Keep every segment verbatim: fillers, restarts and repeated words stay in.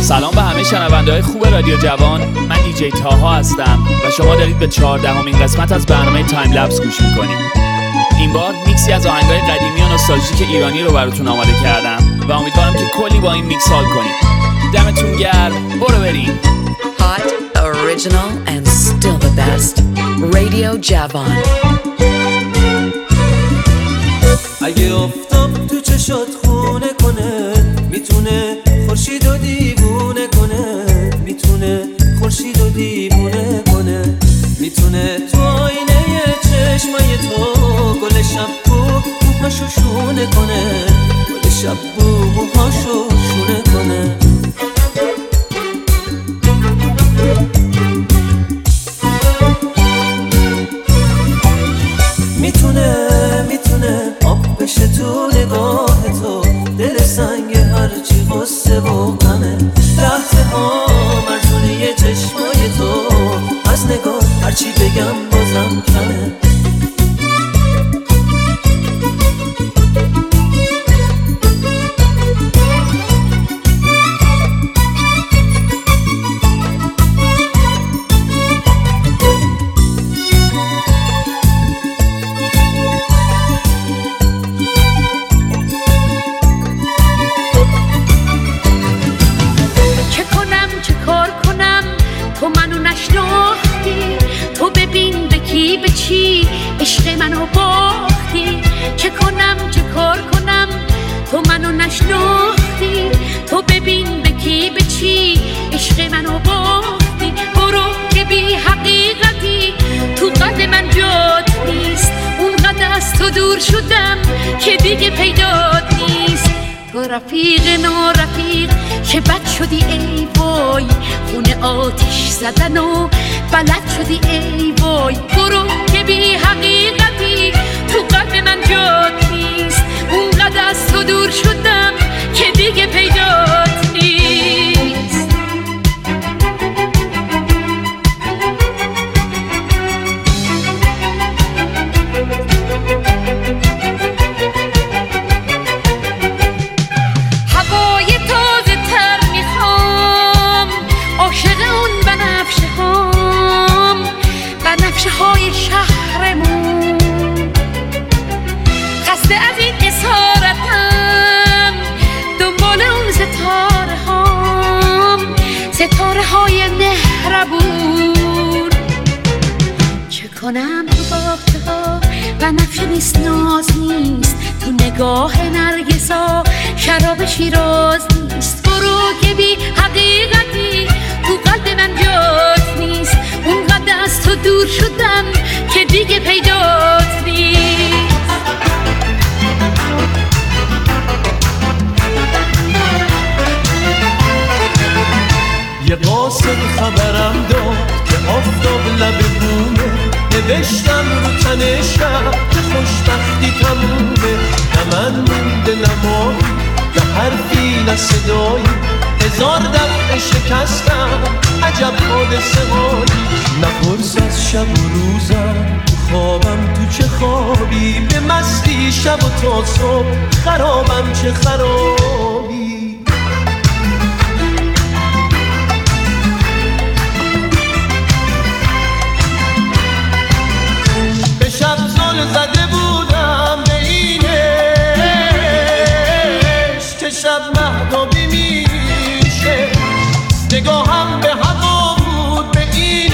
سلام به همه شنونده‌های خوب رادیو جوان. من دیجی تاها هستم و شما دارید به چهاردهمین قسمت از برنامه تایم لپس گوش می‌کنید. این بار میکسی از آهنگ‌های قدیمی و نوستالژیک ایرانی رو براتون آماده کردم و امیدوارم که کلی با این میکس حال کنید. دمتون گرم. برو بریم. Hot, original and still the best. Radio جوان. اگه آفتاب تو چشات خونه کنه، میتونه خورشید و دیوونه کنه، میتونه خورشید و دیوونه کنه، میتونه تو آینه چشمای تو گل شب بو موهاشو شونه کنه، گل شب بو موهاشو شونه کنه. میتونه میتونه آب بشه تو نگاه تو، دل سنگ هرچی غصه و غمه، لحظه ها مرزونه چشمای تو، از نگاه هرچی بگم بازم کمه. عشق منو باختی، چه کنم چه کار کنم تو منو نشناختی، تو ببین به کی به چی عشق منو باختی. برو که بی حقیقتی تو قلب من جات نیست، اونقدر از تو دور شدم که دیگه پیدات نیست. تو رفیق نارفیق که بد شدی ای وای، خونه آتیش زدن و بلد شدی ای وای. برو که بی حقیقتی تو قلب من جات نیست، اونقدر از تو دور شدم که دیگه پیدات نیست. هوای تازه تر میخوام، عاشق اون بنفشه هام، بنفشه های شهرمون. خسته از این اسارتم، دنبال اون ستاره هام، ستاره های مهربون. چه کنم تو باغچه ها بنفشه نیست، ناز نیست، تو نگاه نرگسا شراب شیراز نیست. برو که بی حقیقتی تو قلب من جات نیست، اونقدر از تو دور شدم که دیگه پیدات نیست. یه قاصد خبرم داد که آفتاب لب بومه، نوشتم رو تنشم که خوشبختی تمومه. نه من مونده نمایی نه حرفی نه صدایی، هزار دفعه شکستم عجب حادثه هایی. نپرس از شب و روزم تو خوابم تو چه خوابی، به مستی شب و تا صبح خرابم چه خرابی. به شب زل زده بودم به اینش که شب مهدابی میشه، نگاهم به هوا بود به اینش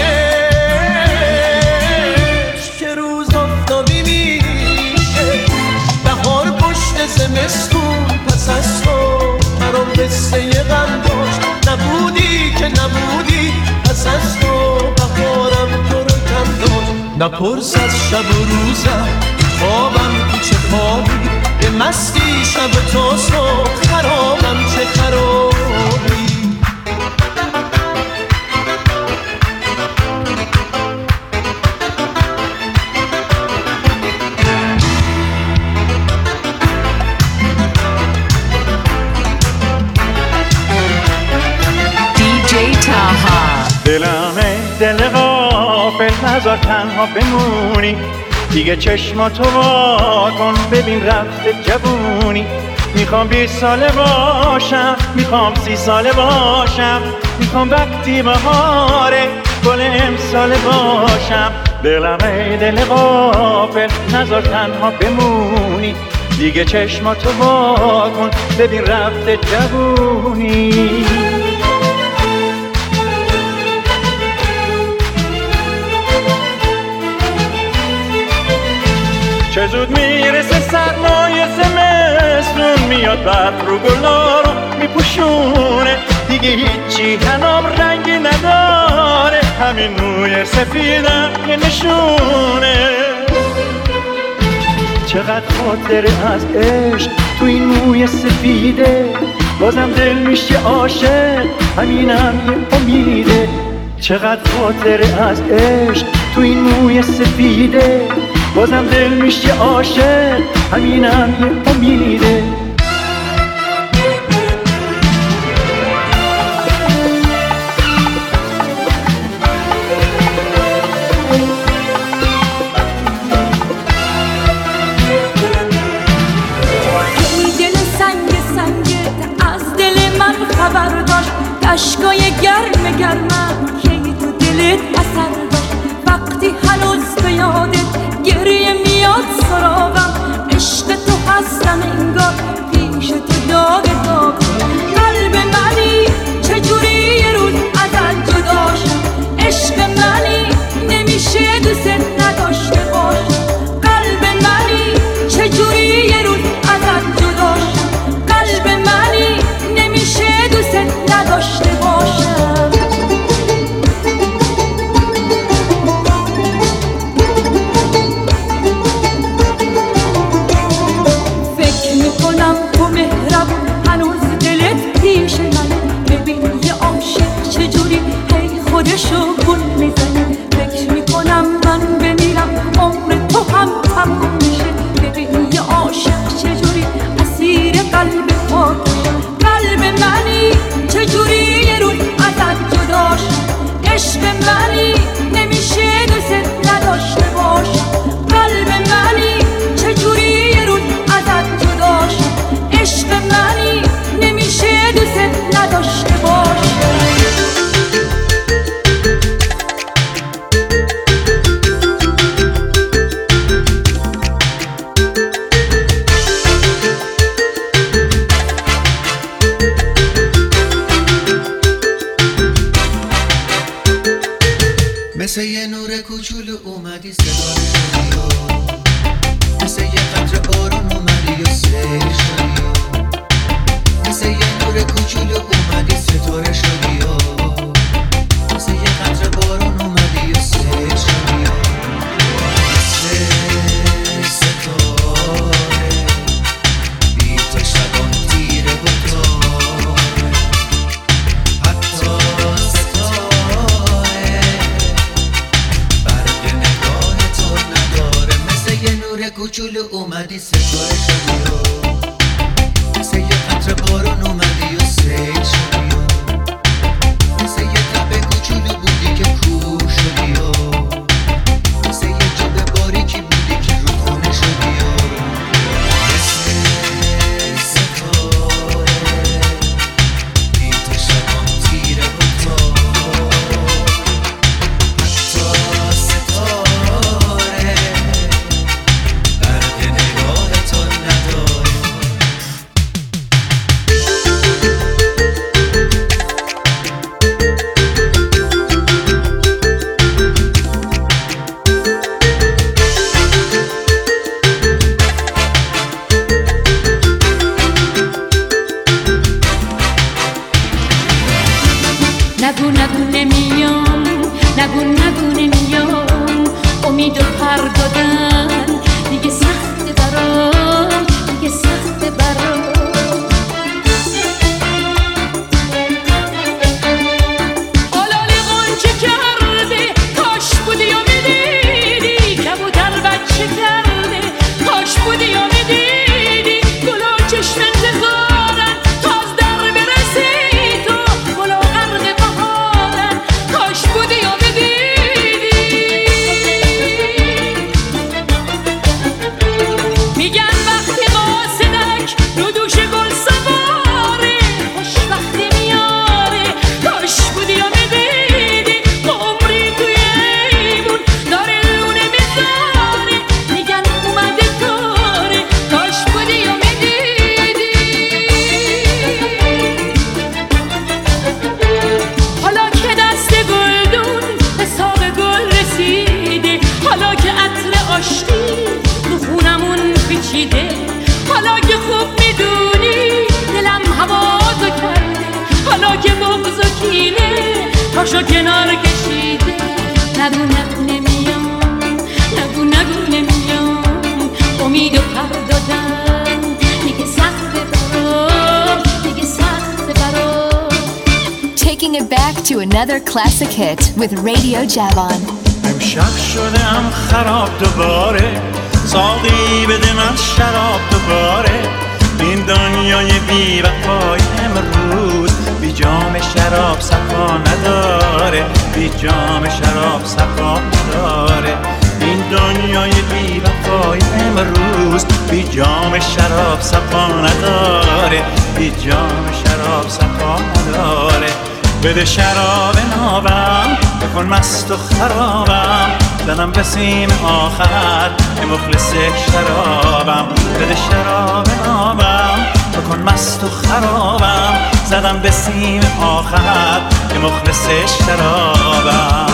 که روز آفتابی میشه. بهار پشت زمستون پس از تو برام قصه غم داشت، نبودی که نبودی پس از تو بهارم تو رو کم داشت. نپرس از شب و روزم خوابم تو چه خوابی، به مستی شب و تا صبح خرابم چه خرابی. دیجی تاها. دلمه دل غافل نذار تنها بمونی، دیگه چشماتو وا کن ببین رفته جوونی. میخوام بیست ساله با باشم، میخوام سی ساله باشم، میخوام وقتی بهاره گل امساله باشم. دلم ای دل غافل نذار تنها بمونی، دیگه چشماتو وا کن ببین رفته جوونی. چه زود میرسه سرمای زمستون، میاد برف رو گلا رو میپوشونه، دیگه هیچی هنام رنگی نداره، همین موی سفیدم یه نشونه. چقدر خاطره از عشق تو این موی سفیده، بازم دل میشه عاشق همینم یه امیده. چقدر خاطره از عشق تو این موی سفیده، بازم دل میشه عاشق همینم یه امیده. خبر داشت اشکای گرم گرمم که تو دلت اثر داشت، وقتی هنوز به یادت گریه میاد سراغم، عشق تو هستم انگار پیش تو داغ داغ. قلب منی چجوری یه روز ازت جدا شد، عشق منی نمیشه دوست نداشته باشم. قلب منی چجوری یه روز ازت جدا شد، قلب منی نمیشه دوست نداشته باشم. فکر میکنم تو مهربون هنوز دلت پیش منه، ببین یه عاشق چجوری هی خودشو گول میزنه. فکر میکنم من بمیرم عمر تو هم تموم میشه، ببین یه عاشق چجوری اسیر قلب خودشه. قلب منی چجوری یه روز ازت جدا شد، عشق منی نمیشه دوست نداشته باشم. قلب منی چجوری یه روز ازت جدا شد، عشق منی نمیشه دوست نداشته باشم. مثل یه نور کوچولو اومدی ستاره شدی و مثل یه قطره بارون اومدی و سیل شدی و مثل یه نور کوچولو اومدی ستاره شدی و مثل یه قطره بارون اومدی و سیل شدی و مثل ستاره بی تو شبان تیره و تاره، حتی ستاره برق نگاه تو نداره. مثل یه نور کوچولو اومدی ستاره شدی و مثل یه قطره بارون اومدی و سیل شدی و مثل یه تب کوچولو بودی که کور شدی و مثل یه جبه باریکی بودی که رو خونه شدی و مثل ستاره بی تو شبان تیره و تاره، حتی ستاره برق نگاه پاشو کنار کشیده نگو نگو نمیام نگو نگو نمیام امیدو پر دادم دیگه سخت برام دیگه سخت برام. Taking it back to another classic hit with Radio Javon. امشب شدم خراب دوباره ساقی بده من شراب دوباره این دنیای بی وفای امروز بی جام شراب صفا نداره بی جام شراب صفا نداره این دنیای بی وفای امروز بی جام شراب صفا نداره بی جام شراب صفا نداره بده شراب نابم بکن مست و خرابم زنم به سیم آخر که مخلص شرابم بده شراب نابم بکن مست و خرابم زدم به سیم آخر که مخلص شرابم.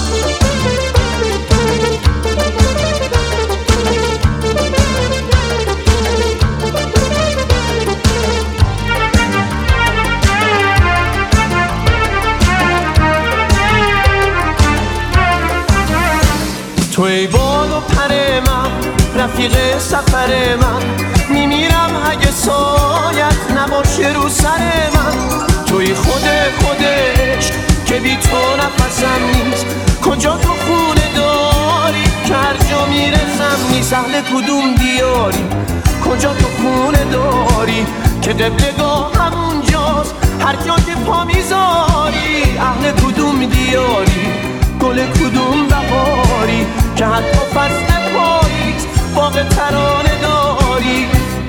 تو ای باد و پر من رفیق سفر من میمیرم اگه سایت نباشه رو سر من توی خود خودش که بی تو نفسم نیست کجا تو خونه داری که هر جا میرسم نیست اهل کدوم دیاری کجا تو خونه داری که قبلگاه همون جاست هر جا که پا میذاری اهل کدوم دیاری گل کدوم بهاری که حتی فصل پاییز باغ ترانه داری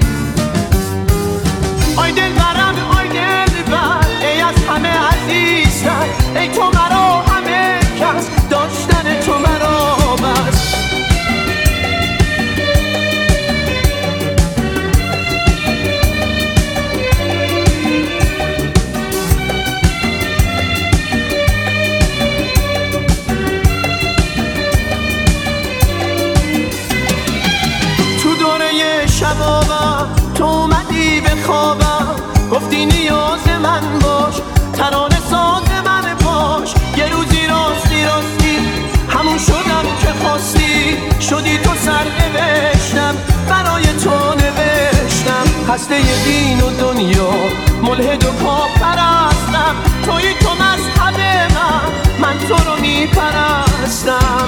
آی دل برم آی دل بر ای از همه عزیزتر ای تو مرا همه کس داشتن تو مرا بس تو اومدی به خوابم گفتی نیاز من باش ترانه ساز من باش یه روزی راستی راستی همون شدم که خواستی شدی تو سر نوشتم برای تو نوشتم خسته دین و دنیا ملحد و پا پرستم توی تو مذهب من من تو رو میپرستم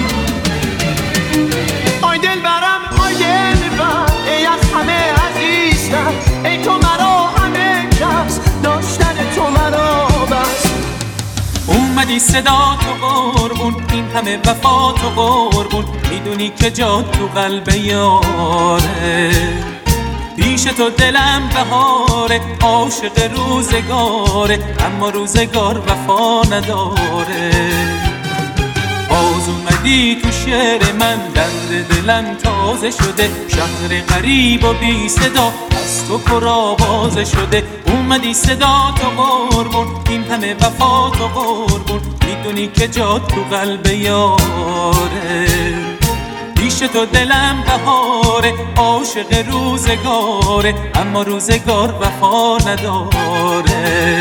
آی دل برم آی دل بر ای از همه عزیزتر ای تو مرا همه کس داشتن تو مرا بس اومدی صدا تو قربون این همه وفا تو قربون میدونی که جا تو قلب یاره پیش تو دلم بهاره عاشق روزگاره اما روزگار وفا نداره باز اومدی تو شعر من درد دلم تازه شده شهر غریب و بی صدا از تو پر آوازه شده اومدی صدا تو قربون این همه وفا تو قربون میدونی که جا تو قلب یاره پیش تو دلم بهاره عاشق روزگاره اما روزگار وفا نداره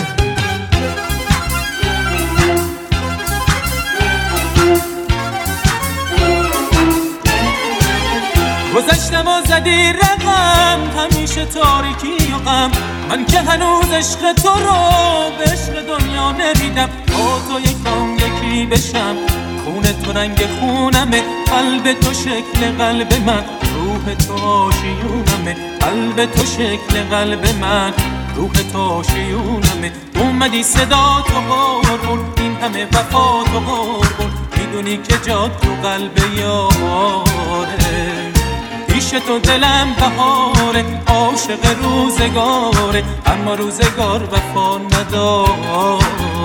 گذشتم و زدی رقم همیشه تاریکی و غم من که هنوز عشق تو رو به عشق دنیا نمیدم با تو یکم یکی بشم خون تو رنگ خونمه قلب تو شکل قلب من روح تو آشیونمه قلب تو شکل قلب من روح تو آشیونمه اومدی صدا تو قربون این همه وفا تو قربون میدونی که جا تو قلب یاره پیش تو دلم بهاره عاشق روزگاره اما روزگار وفا نداره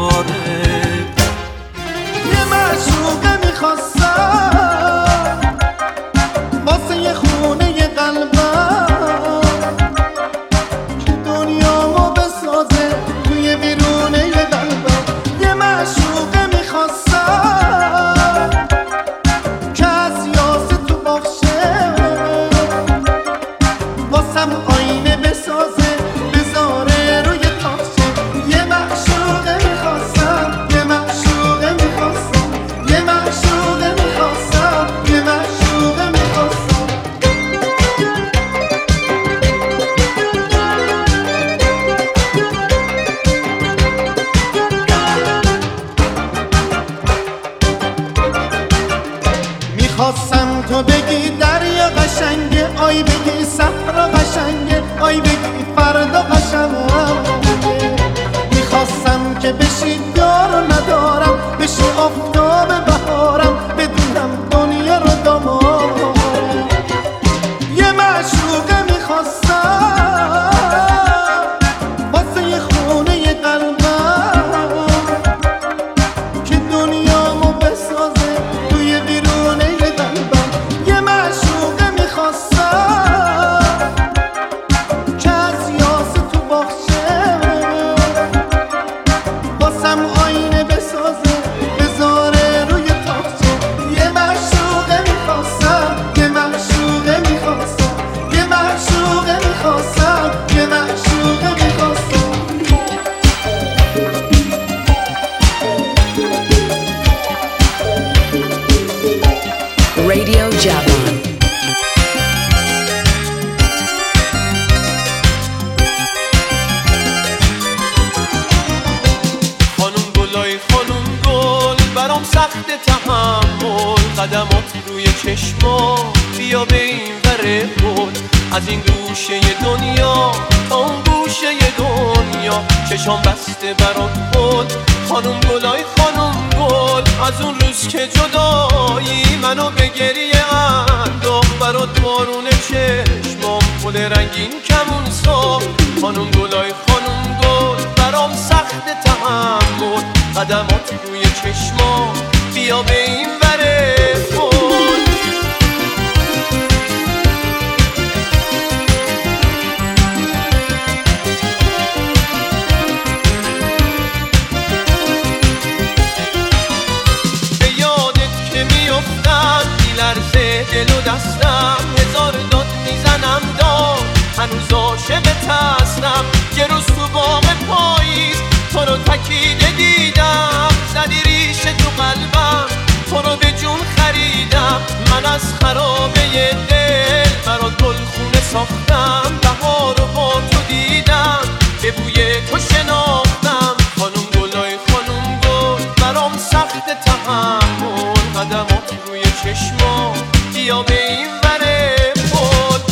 یه معشوقه میخواستم واسه یه خونه یه قلبم که دنیامو بسازه توی بیرونه یه قلبم یه معشوقه میخواستم که از یاسه تو بخشه واسم آینه بسازه بذاره روی تاخشه یه معشوقه میخواستم یه معشوقه قدمات روی چشما بیا به این ور بود، از این گوشه دنیا تا اون گوشه دنیا چشام بسته برات بود. خانم گلای خانم گل، از اون روز که جدایی منو به گریه انداخت، برات بارون چشمام گل رنگین کمون ساخت. خانم گلای خانم گل برام سخت تحمل، قدمات روی چشمام بیا به این ور بود. به یادت که میافتم میلرزه دل و دستم، هزار داد میزنم داد هنوز عاشقت هستم. یه روز تو باغ پاییز تو رو تکیده دیدم، زدی ریشه تو قلبم تو رو به جون خریدم. من از خرابه دل برات گلخونه ساختم، بهار رو با تو دیدم به بوی تو شناختم. خانم گلای خانم گل برام سخت تحمل، قدمات روی چشما بیا به این ور بود.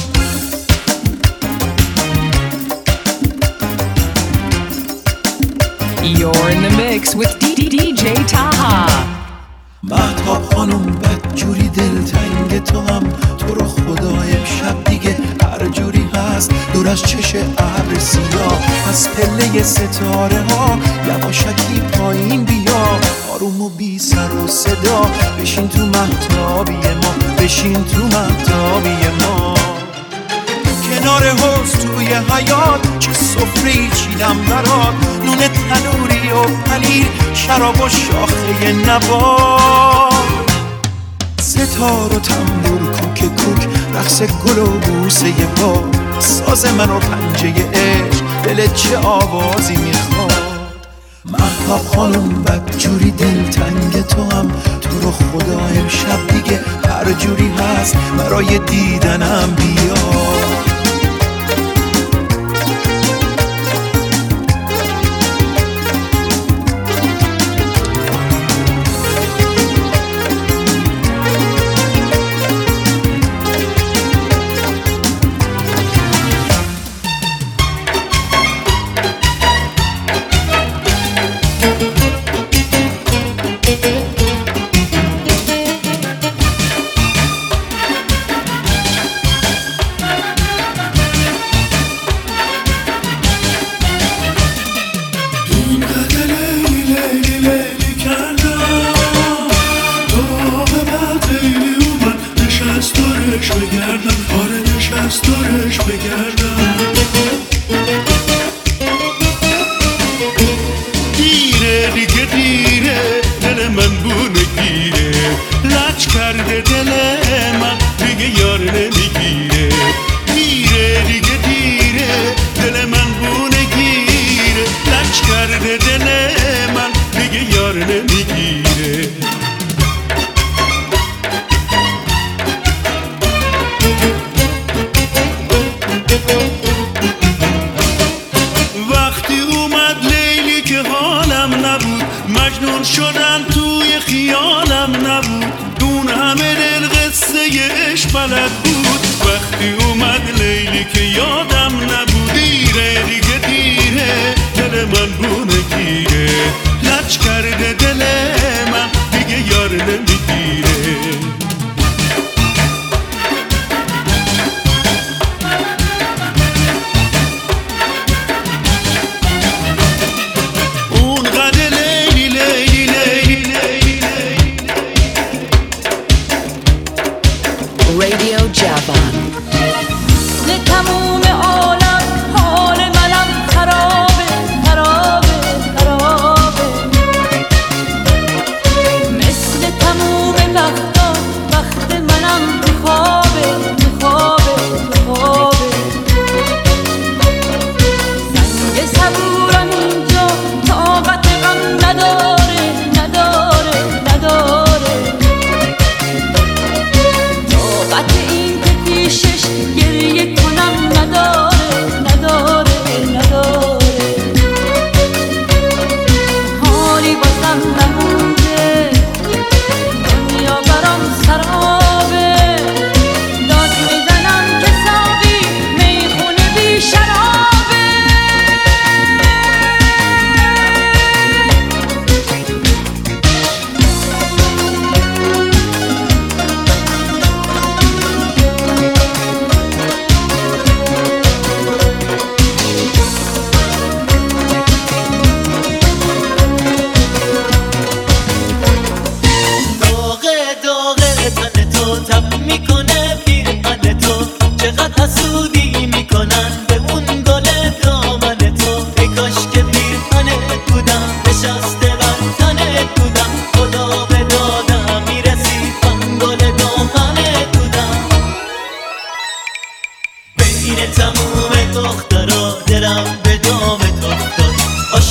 You're in the mix with دی جی Taha. مهتاب خانم بدجوری دلتنگ تو هم، تو رو خدا امشب دیگه هر جوری هست دور از چش ابر سیاه، از پله ستاره ها یواشکی پایین بیا، آروم و بی سر و صدا بشین تو مهتابی ما، بشین تو مهتابی ما. کنار حوض توی حیات چه سفره‌ای چیدم برات، نون تنوری و پنیر، شراب و شاخه نبات، ستار و تنبور کوک کوک، رقص گل و بوسه پا، ساز من و پنجه عشق، دلت چه آوازی میخواد. مهتاب خانم بدجوری دلتنگ تو هم، تو رو خدا امشب دیگه هر جوری هست برای دیدنم بیا. Radio Javan. تموم عالم حال منم خرابه،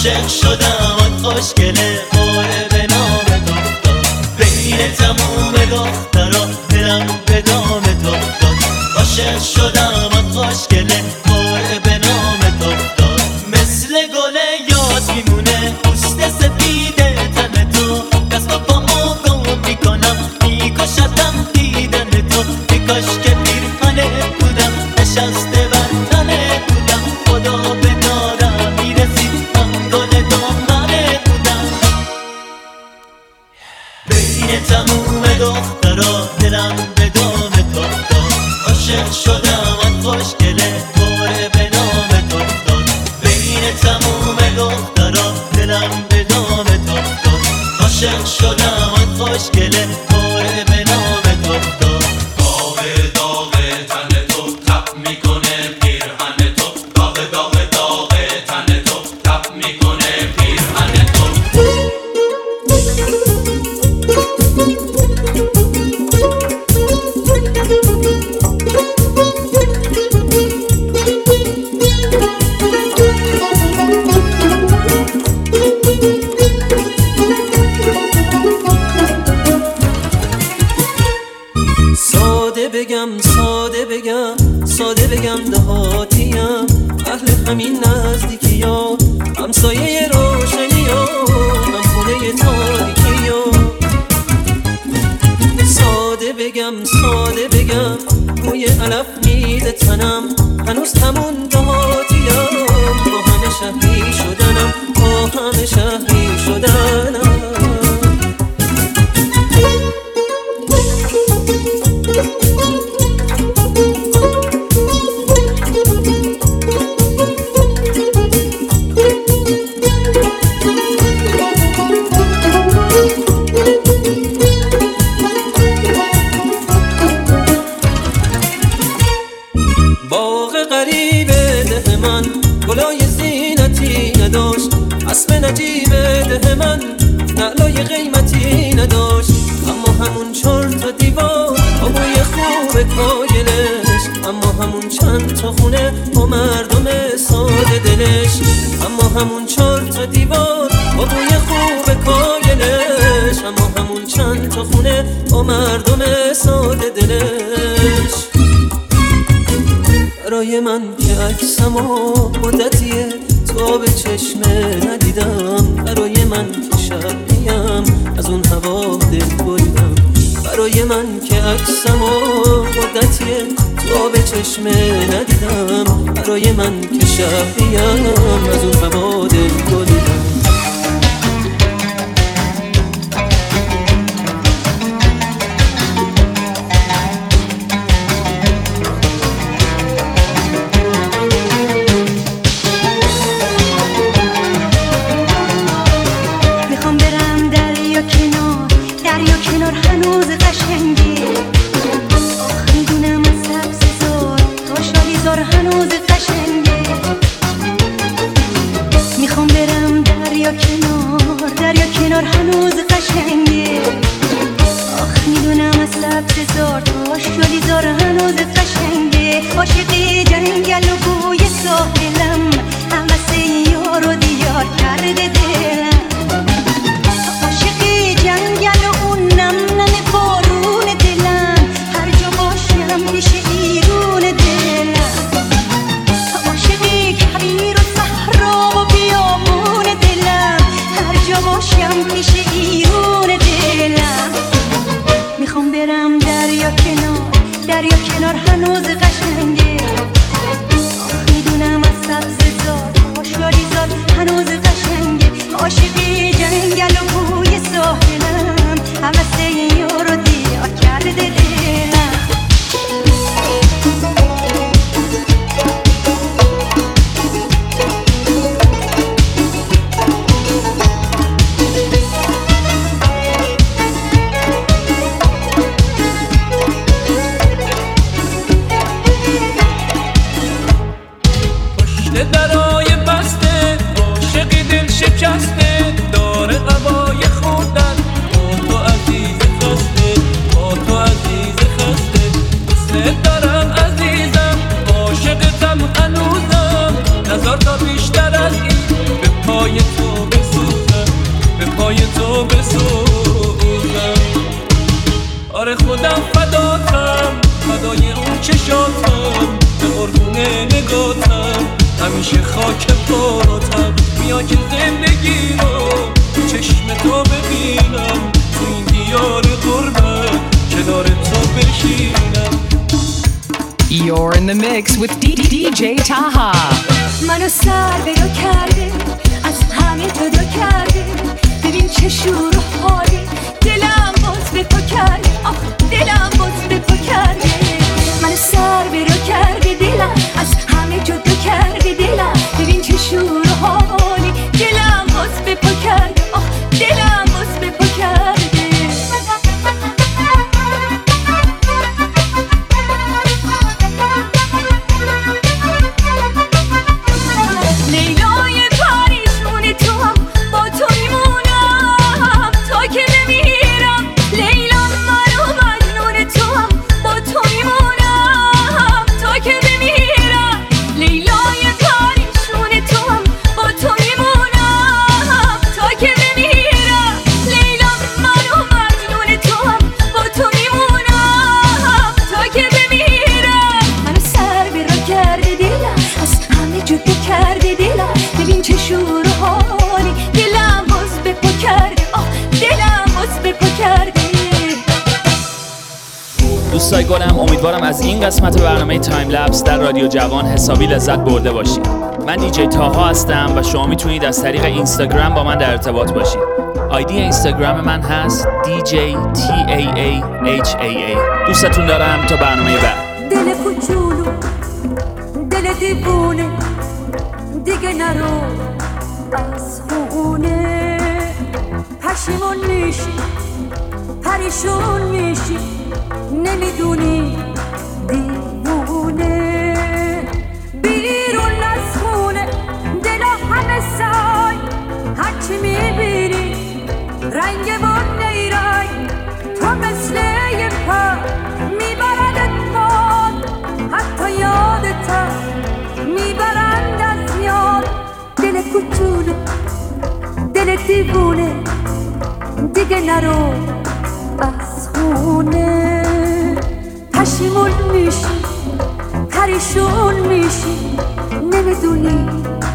عاشق شدم خوشگله قاره به نام دختر بین تموم دخترا دلم به دام دختر عاشق شدم خوشگله قاره به نام دختر مثل گل یاد میمونه پوست سفید تن تو دست و پامو گم میکنم میکشتم دیدن تو میکاش که پیرهنه بودم نشسته بر تنه بودم خدا به دارم میرسید من گل دامنه بودم بین تموم دخترا دلم به دام دختر عاشق شدم خوشگله قاره به نام دختر بین تموم دخترا دلم به دام دختر عاشق شدم خوشگله قاره به نام دختر داغ داغ تن تو تپ میکنه پیرهن تو داغ داغ داغ تن تو تپ میکنه پیرهن تو ساده بگم ساده بگم ساده بگم دهاتیم اهل همین نزدیکی ها همسایه روشنی ها هم خونه تاریکی ها ساده بگم ساده بگم موی علف میده تنم هنوز همون دهاتیم با همه شهری شدنم با همه شهری شدنم گلای زینتی نداشت اسب نجیب ده من نعلای قیمتی نداشت اما همون چهار تا دیوار با بوی خوب کاگلش اما همون چند تا خونه با مردم ساده دلش اما همون چهار تا دیوار با بوی خوب کاگلش اما همون چند تا خونه با مردم ساده دلش برای من که عکسمو مدتیه تو به چشمه ندیدم برای من که شبیم از اون هوا دل بریدم برای من که عکسمو مدتیه تو به چشمه ندیدم برای من که شبیم از اون هوا دل بریدم درای بسته عاشق چشاتم به قربونه نگاتم همیشه خاک پاتم بیا که زندگی رو تو چشم تو ببینم تو این دیار غربت کنار تو بشینم. You're in the mix with دی جی Taha. منو سر به رو کرده از همه جدا کرده ببین چه شور و حالی دلم باز به پا کرده آخ دلم باز به پا کرده منو سر به رو کرده دلم از همه جدا کرده دلم ببین چه شور و حالی دلم باز به پا کرده آخ دلم باز به پا کرده. دوستای گلم، امیدوارم از این قسمت برنامه تایم لپس در رادیو جوان حسابی لذت برده باشید. من دیجی تاها هستم و شما میتونید از طریق اینستاگرام با من در ارتباط باشید. آیدی اینستاگرام من هست دی جی تی ای ای اچ ای ای. دوستتون دارم تا برنامه بعد. دل کوچولو دل دیوونه دیگه نرو از خونه پشیمون میشی پریشون میشی نمیدونی دیوونه بیرون از خونه دلا همه سای هرچی میبینی رنگ و نیرنگ تو مثل یه پر میبردت باد حتی یادت میبرند از یاد دل کوچولو دل دیوونه دیگه نرو از خونه پشیمون میشی پریشون میشی نمیدونی